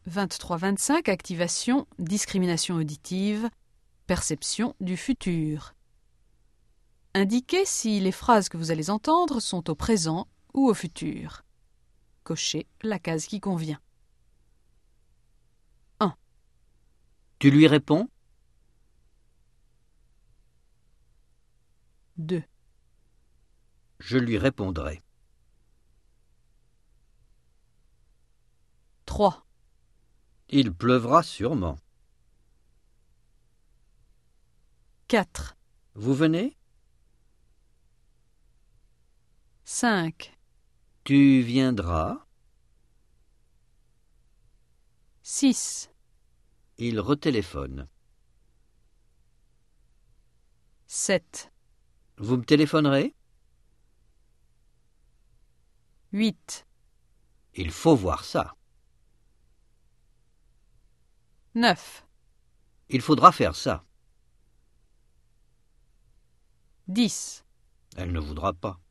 23-25, activation, discrimination auditive, perception du futur. Indiquez si les phrases que vous allez entendre sont au présent ou au futur. Cochez la case qui convient. 1. Tu lui réponds? 2. Je lui répondrai. 3. Il pleuvra sûrement. 4. Vous venez? 5. Tu viendras? 6. Il retéléphone. 7. Vous me téléphonerez? 8. Il faut voir ça. 9. Il faudra faire ça. 10. Elle ne voudra pas.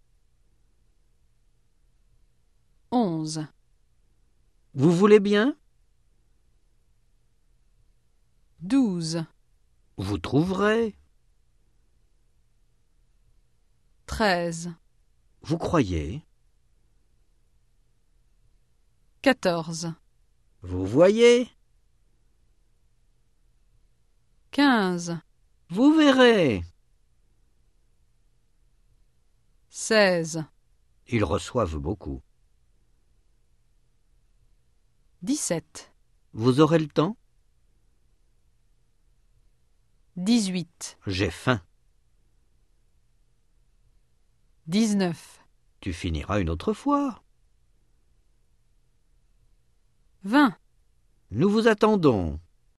11. Vous voulez bien? 12. Vous trouverez. 13. Vous croyez? 14. Vous voyez? 15. Vous verrez. 16. Ils reçoivent beaucoup. 17. Vous aurez le temps? 18. J'ai faim. 19. Tu finiras une autre fois. 20. Nous vous attendons.